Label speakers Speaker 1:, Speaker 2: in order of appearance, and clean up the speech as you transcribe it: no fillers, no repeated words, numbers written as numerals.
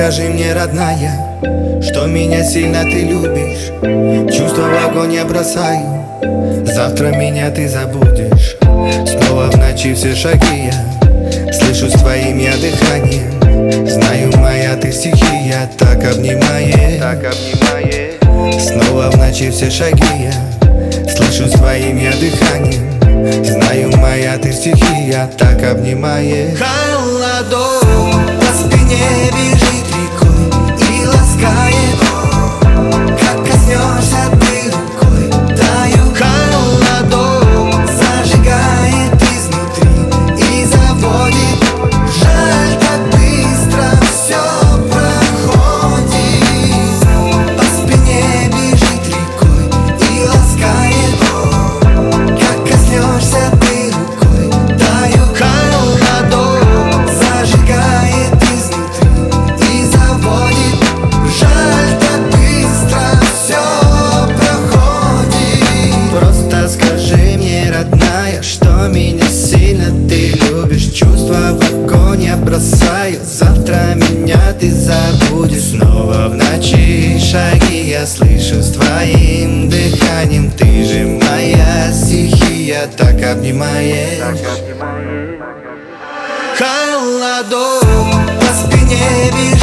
Speaker 1: скажи мне, родная, что меня сильно ты любишь. Чувства в огонь я бросаю, завтра меня ты забудешь. Снова в ночи все шаги я слышу с твоим я дыханием. Знаю, моя ты стихия, так обнимает, так обнимает. Снова в ночи все шаги я слышу с твоим я дыханием. Знаю, моя ты стихия, так обнимает. Холодок по спине бежит рекой и ласкает. Как коснешься ты рукой, таю. Холодок зажигает изнутри и заводит. Жаль, так быстро все проходит. По спине бежит рекой и ласкает. Как коснешься ты рукой, таю. Холодок зажигает изнутри и заводит. Жаль, так быстро все проходит. Просто скажи мне, родная, что меня сильно ты любишь. Чувства в огонь я бросаю, завтра меня ты забудешь. Снова в ночи шаги я слышу с твоим дыханием. Ты же моя стихия, так обнимает. Холодок по спине бежит.